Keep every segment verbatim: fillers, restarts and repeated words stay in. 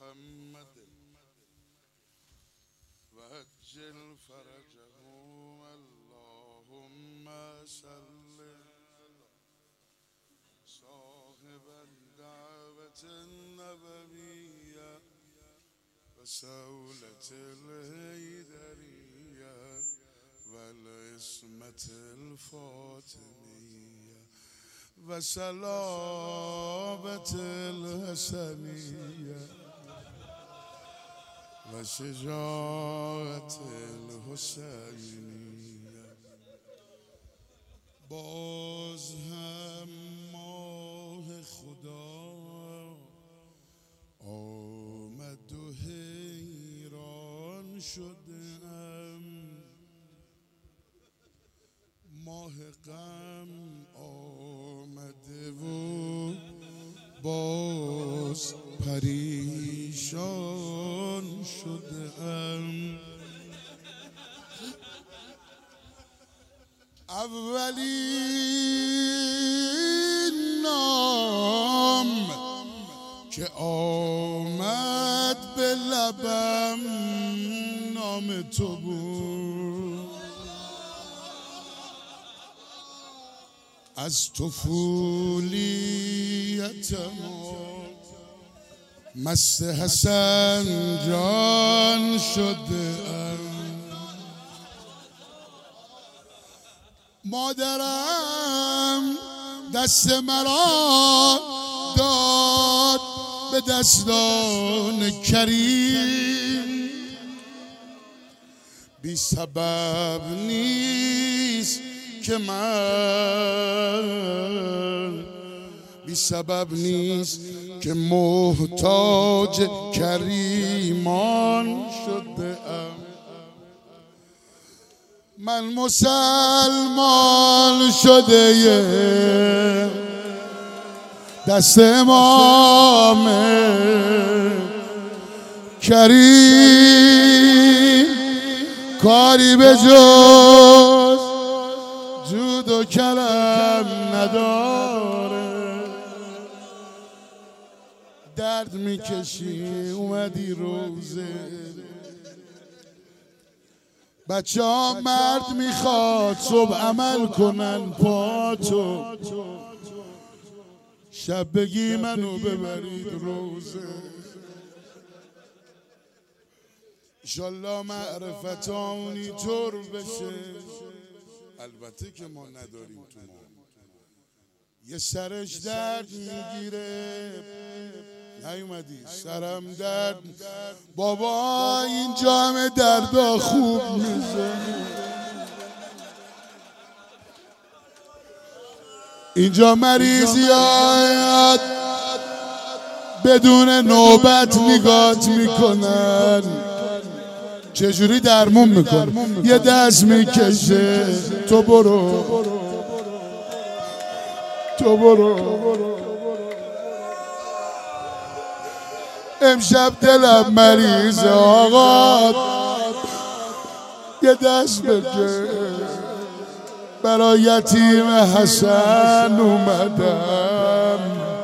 محمد وعجل فرجهم اللهم صل صاحب الدعوة النبوية وسولة الهيدرية والعصمة الفاطمية وسلامة الحسنية وشجاعة الحسینیه. باز هم ماه خدا آمد و حیران شدم، ماه غم آمده و باز پریشان شدم. اولین نام که آمد به لبم نام تو بود، از طفولیتم مست حسن جان شدم. مادرم دست مرا داد به دستان کریم، بی سبب نیست که من بی سبب نیست که محتاج کریمان شدم. من مسلمان شده دست امام کریم، کاری به جز جود و کرم نداره. درد میکشی اومدی روزه، بچه ها مرد میخواد صبح عمل کنن پا تو، شب بگی منو ببرید روزه. انشالله معرفتان اینطور بشه، البته که ما نداریم تو ما. یه سرش درد میگیره نیومدی سرم درد، بابا اینجا همه دردا خوب میزنی، اینجا مریضی آیاد بدون نوبت نگات میکنن، چجوری درمون میکن یه دست میکشه. تو برو تو برو امشب دلم مریضه آقا، یه دست بکش برای یتیم حسن اومدم.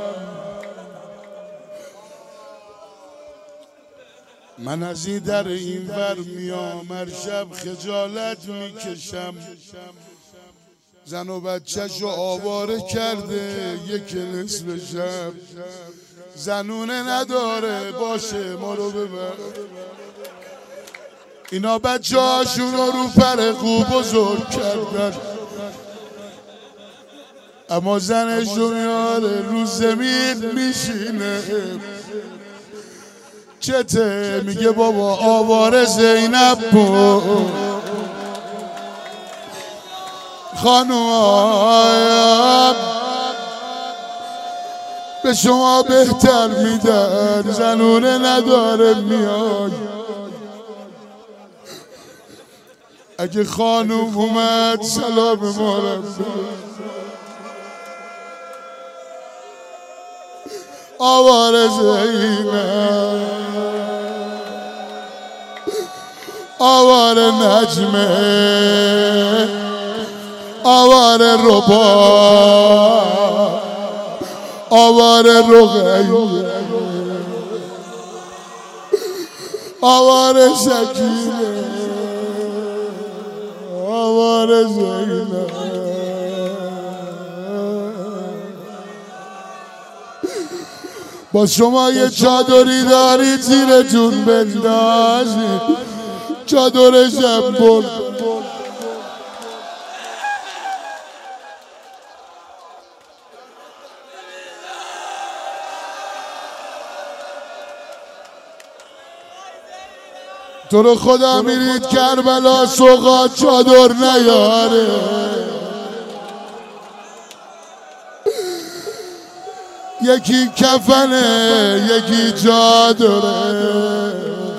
من از این در این ور میام، هر شب خجالت میکشم، زن و بچه‌شو آواره کرده یک نصف شب، زنونه نداره باشه ما رو ببر. اینا بچه هاشون رو رو پر خوب بزرگ کردن، اما زنش رو میاره رو زمین میشینه. چته؟ میگه بابا آواره زینب بود. خانوم به شما بهتر میدن، زنونه نداره میاد. اگه خانوم اومد سلام ما را آواره زینب، آواره نجمه، آواره ربا، آواره رقیه. آوار سکینه آوار زینه با شما یه چادری دارید زیرتون بندازید چادرشم برد تو رو خدا میرید کربلا سوقات چادر نیاره یکی کفنه یکی چادره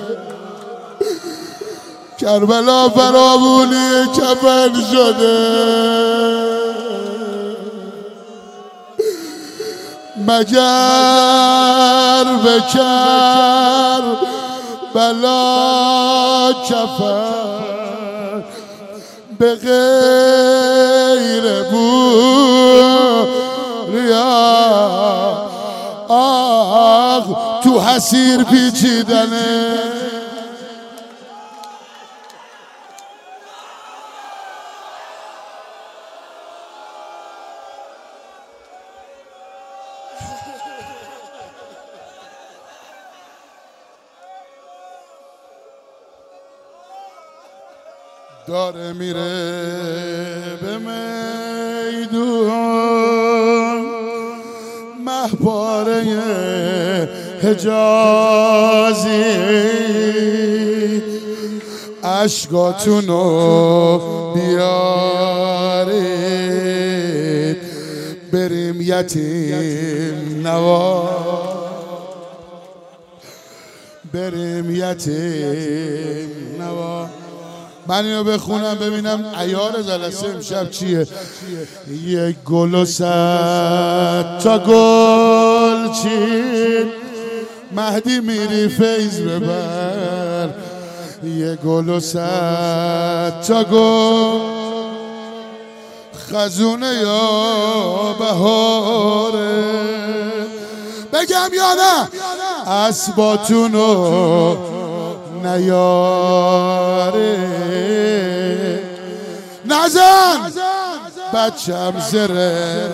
کربلا فراوونی کفن شده مگر بکر بلا کفن به غیر بوریا آخ تو حسیر پیچیدنه داره میره به میدون مهپاره حجازی اشکاتونو بیارید بریم یتیم نوا بریم یتیم نوا من اینو بخونم ببینم عیار جلسه امشب چیه. یک گل و صد تا گل چین مهدی میری فیض ببر یک گل و صد تا گل خزونه یا بهاره بگم یا نه اسباتونو نیاره نزن بچم زره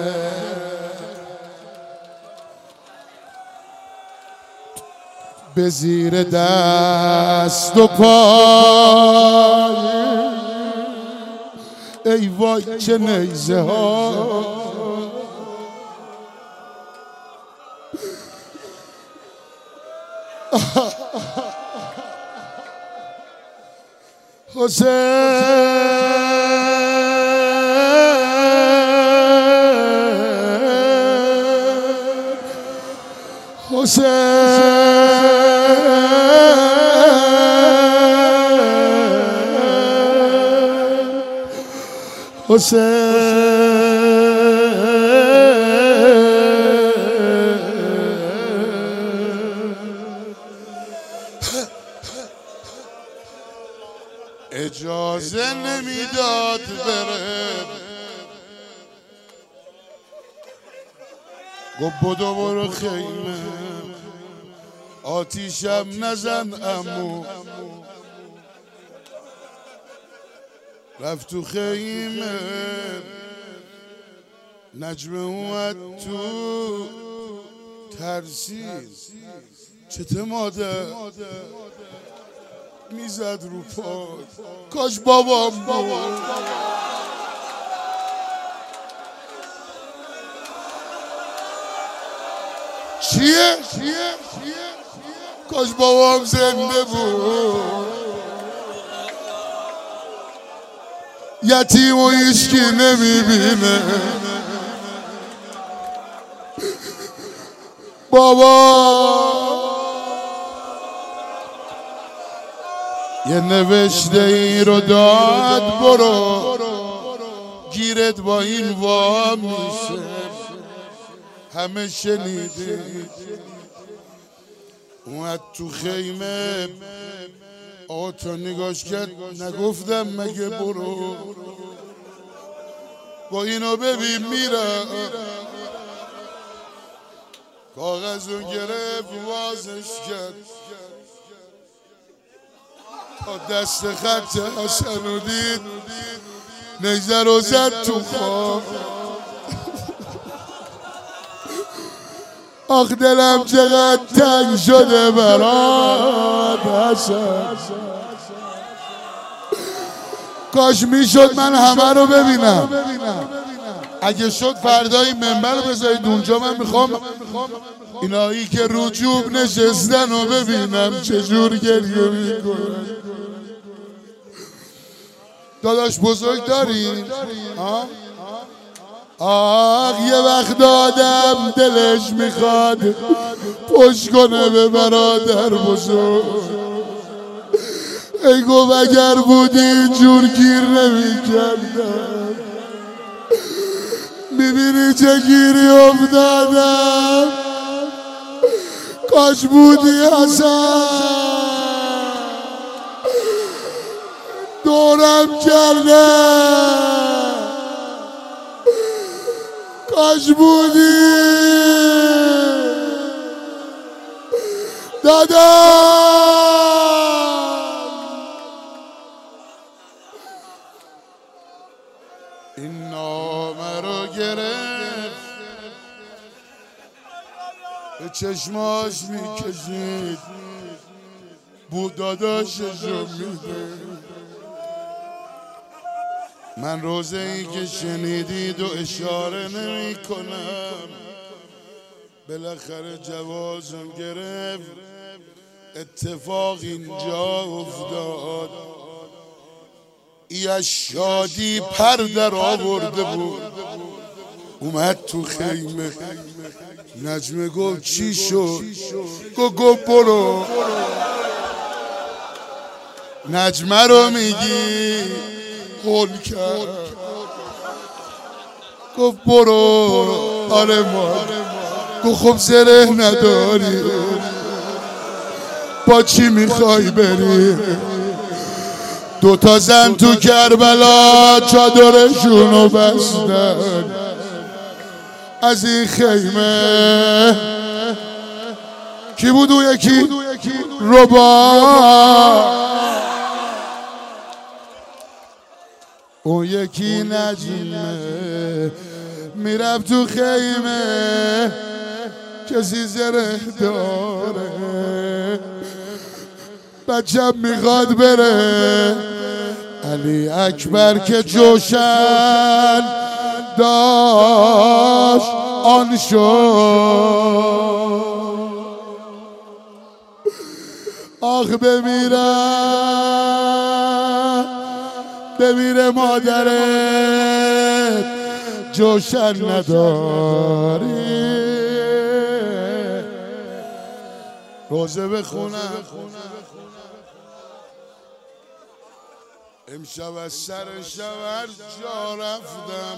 به زیر دست و پای ای وای چه نیزه ها حسین حسین حسین اجازه نمیداد بره گفت بدو برو خیمه آتیشم نزن امو رفت تو خیمه نجمه اومد تو ترسید چته مادر میزد رو پای کاش بابام بود چیه؟ کاش بابام زنده بود یتیم و هیچکی نمیبینه بابا یه نوشته ای رو داد برو گیرت با این وا میشه همه شنیدید اومد تو خیمه آقا تا نگاش کرد نگفتم مگه برو با اینو ببین میره کاغذ رو گرفت وازش کرد دست خط حسن و دید نیزه رو زد تو خواب. آخ دلم چقدر تنگ شده برات حسن، کاش میشد من همه رو ببینم. اگه شد فردا این منبر رو بذارید اونجا، من میخوام اینایی که رجوب نشستن رو ببینم چجور گریه میکنن. داداش بزرگ داری؟ آخ یه وقت آدم دلش میخواد پشت کنه به برادر بزرگ. ای گفت اگر بودی اینجور گیر نمیکردم. میبینی چه گیری افتادم، کاش بودی حسن دورم کرده، کاش بودی دادم. این نامه رو گرفت به چشماش میکشید، بود داداششو میده. من روزه ای که شنیدید و اشاره نمی کنم، بالاخره جوازم گرفت، اتفاق اینجا افتاد. ای شادی پر در آورده بود، اومد تو خیمه. نجمه گفت چی شد؟ گفت گفت برو. نجمه رو میگی؟ قول کرد گفت برو. آره ما. گفت خب زره نداری، با چی میخوای بری؟ دوتا زن تو کربلا چادرشونو بستن از این خیمه. کی بود اون یکی؟ ربا. اون یکی نجمه میرفت تو خیمه، کسی زره داره، بچم میخواد بره. علی اکبر که جوشن داشت آن شد. آخ بمیره بمیره مادرت، جوشن نداری. روزه بخونم امشب از سر شور جا رفتم،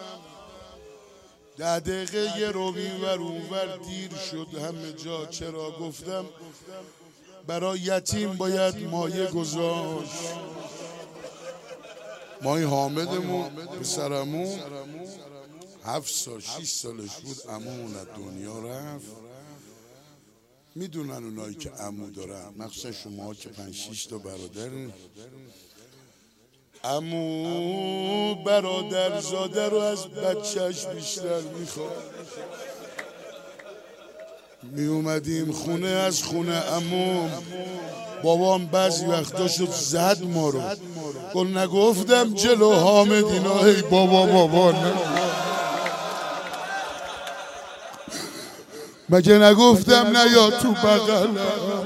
ده دقیقه یه رو اینور اونور دیر شد همه جا. چرا گفتم برای یتیم باید مایه گذاشت. مای حامدمون پسرمون هفت سال شیش سالش بود عمومون از دنیا رفت. میدونن اونایی که عمو دارن، مخصوصا شما که پنج شیش تا برادرین، عمو برادر زاده رو از بچهش بیشتر میخواد. می اومدیم خونه، از خونه عمو بابام بعضی وقتا شد زد ما رو. گل نگفتم جلو حامد اینا هی بابا بابا نه، مگه نگفتم نیا تو بغلم؟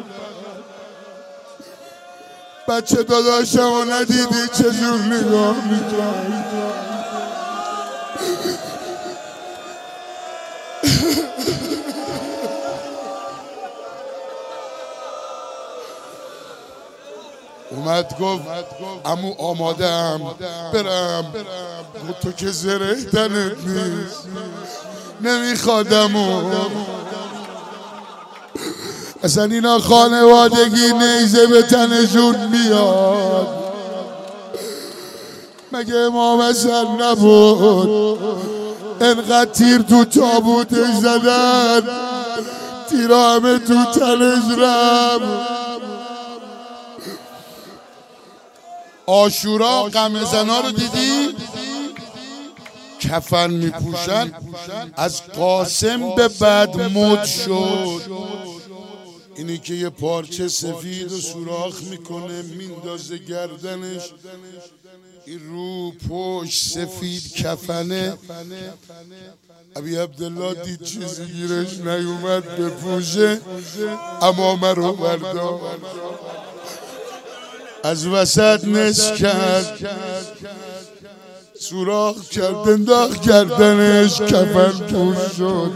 بچه داداشمو ندیدی چجور نگاه میکنی؟ اومد گفت عمو آمادم برم. گفت تو که زره تنت نیست، نمیخوادمو. اصلا اینا خانوادگی نیزه به تنشون میاد. مگه امام حسن نبود انقدر تیر تو تابوتش زدن، تیرا همه تو تنش رفت. عاشورا غم زنا رو دیدی؟ کفن میپوشن. از قاسم به بعد مد شد اینی که یه پارچه سفید و سوراخ میکنه میندازه گردنش، این رو پشت سفید کفنه. ابی عبدالله دید چیزی گیرش نیومد بپوشه، امامه رو برداشت از وسط نصف کرد، سوراخ کرد، انداخت گردنش، کفن پوش شد.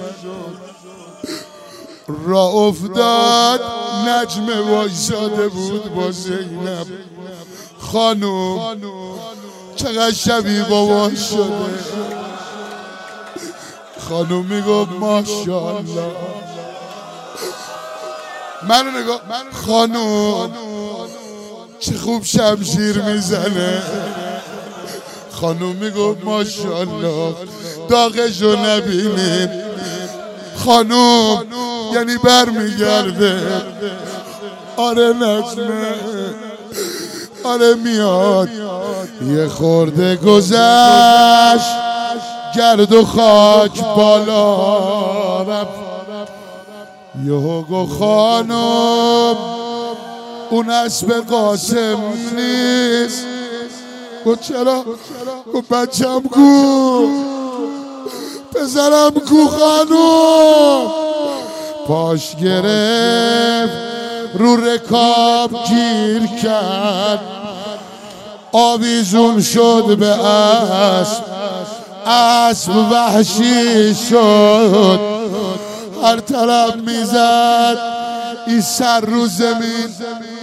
را افتاد، نجمه وایساده بود با زینب. خانم چقدر شبیه بابا شده. خانم میگفت ماشاءالله. منو نگاه، خانم چه خوب شمشیر میزنه. خانم میگفت ماشاءالله. داغشو نبینید. خانم یعنی بر میگرده. آره نجمه، آره میاد. یه خورده گذشت، گرد و خاک بالا رفت. یهو گو خانم اون اسب قاسم نیست. گو چرا؟ گو بچم گو، پسرم گو. خانم پاش گرفت، رو رکاب گیر کرد، آویزون شد به اسب. اسب وحشی شد، هر طرف میزد این سر رو زمین.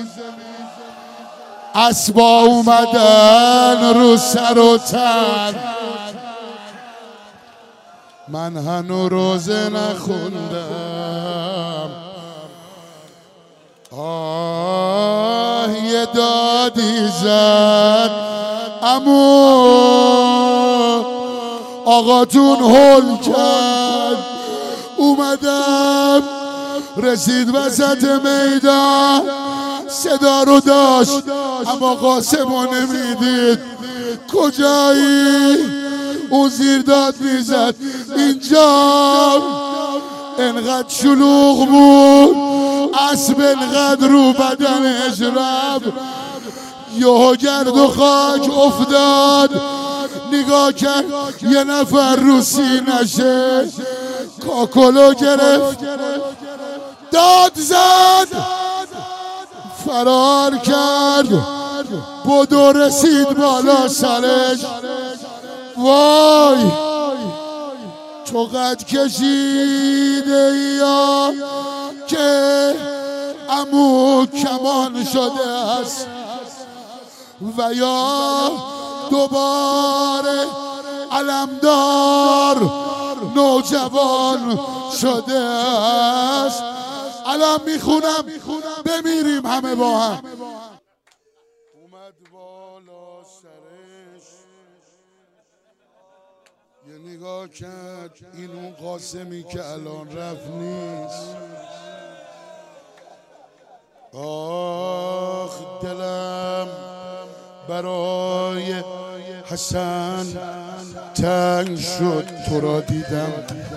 اسبا اومدن رو سر و تن. من هنو روزه نخوندم. آه یه دادی زد امو آقاتون هول کرد. اومدم رسید وسط میدان، صدا رو داشت اما قاسمو نمیدید. کجایی؟ اون زیر داد میزد اینجا. انقدر شلوغ بود، اسب انقدر رو بدنش رفت. یهو گرد و خاک افتاد. نگاه کرد یه نفر رو سینشه، کاکلو گرفت، داد زد، فرار کرد. بدو رسید بالا سرش. وای چقدر کشیده یا که عمو کمان شده است و یا دوباره علمدار نوجوان شده است. الان میخونم بمیریم همه با هم. اومد بالا سرش، یه نگاه کرد، این اون قاسمی که الان رفت نیست. آخ دلم برای حسن تنگ شد تو را دیدم.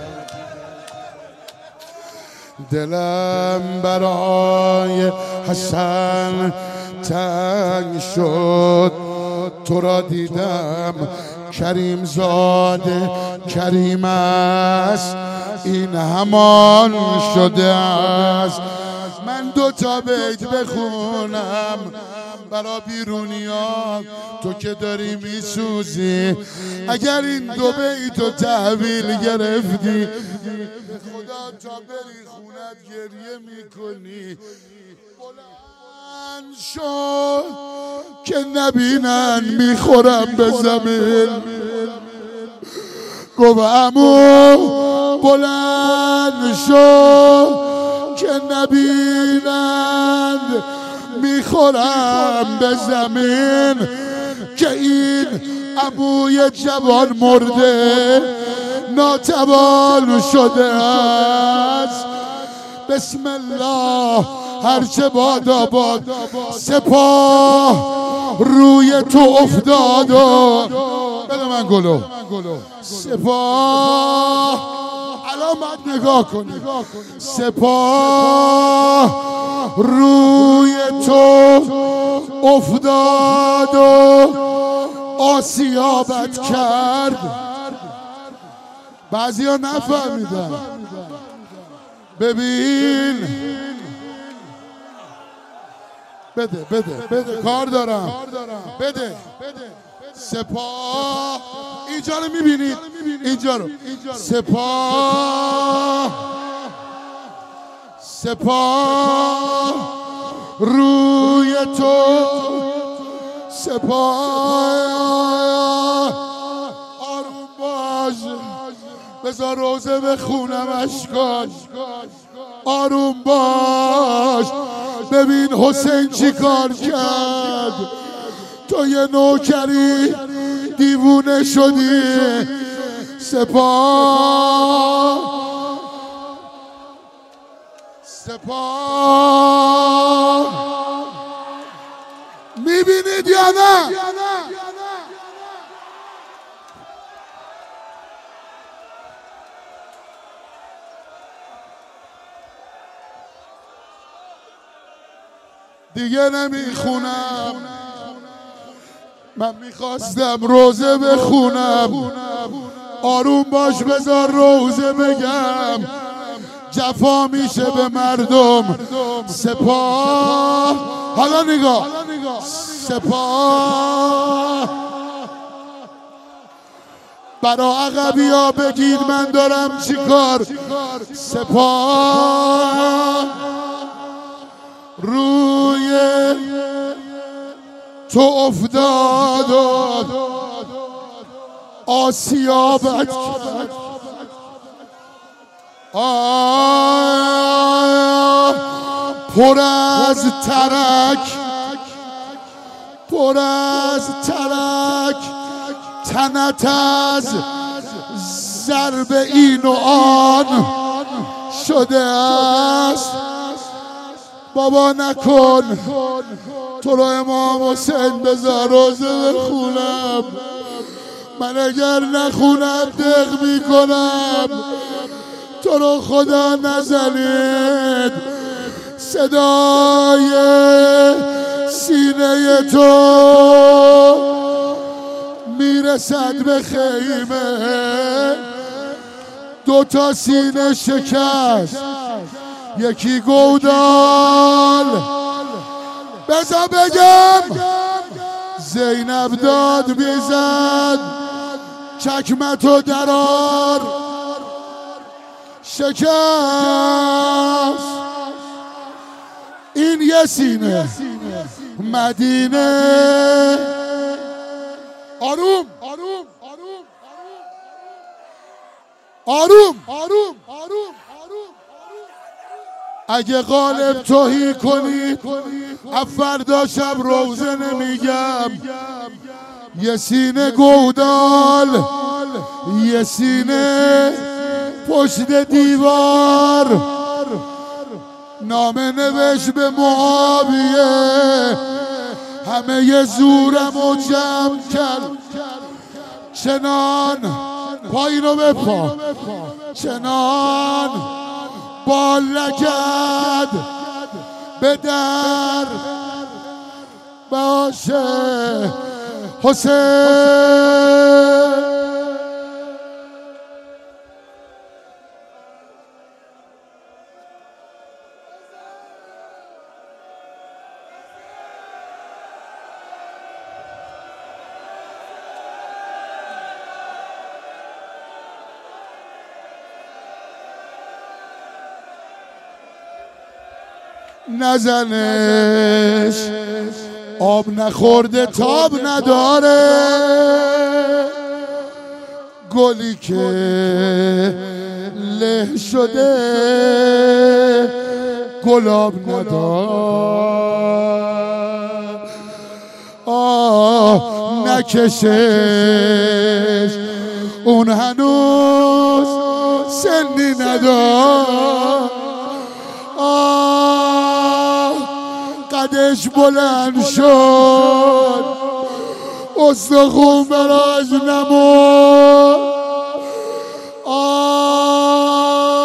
دلم برای حسن تنگ شد تو را دیدم. کریم زاده کریم است، این همان شده است. من دو تا بیت بخونم برا بیرونیا، تو که داری میسوزی. اگر این دو بیتو تحویل گرفتی به خدا تا بری خونت گریه میکنی. بلند شد که نبینن میخورم به زمین. گفت عمو بلند شد که نبینند میخورم به زمین. که این عموی جوان مرده ناتوان شده است. بسم الله هرچه باد آباد سپاه روی تو افتاد و بده من گلو سپاه الان باید نگاه کنی سپاه روی تو افتاد و آسیابت کرد. بعضی ها نفهمیدن. ببین بده بده بده کار دارم بده سپاه اینجا رو میبینید اینجا رو سپاه سپاه روی تو سپاه آروم باش بذار روزه بخونم اشکال آروم باش ببین حسین چی کار کرد تو یه نوکری دیوونه شدی سپاه سپاه میبینید یا نه دیگه نمیخونم من میخواستم روزه بخونم آروم باش بذار روزه بگم جفا میشه به مردم سپاه حالا نگاه سپاه برا عقبی ها بگید من دارم چی کار سپاه روی تو افتاد و آسیابت کرد پر از ترک پر از ترک تنت از ضرب این و آن شده است بابا نکن تو رو امام حسین بذار روزه بخونم من اگر نخونم دق میکنم تو رو خدا نزنید صدای سینه تو میرسد به خیمه دو تا سینه شکست یکی گودال بذار بگم زینب داد میزد چکمتو درار شکست این یه سینه مدینه آروم آروم آروم آروم آروم آروم اگه غالب توهی کنی فردا شب روزه نمیگم یه سینه گودال یه سینه پشت دیوار نامه نوشت به معاویه همه ی زورم و جمع کرد چنان پایینو بپا چنان بال نکرد به در باشه حسین نزنش آب نخورده تاب نداره گلی که له شده گلاب نداره آه نکشش اون هنوز سنی نداره آه قدش بلند شد استخون براش نمود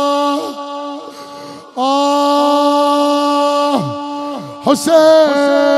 آه آه حسین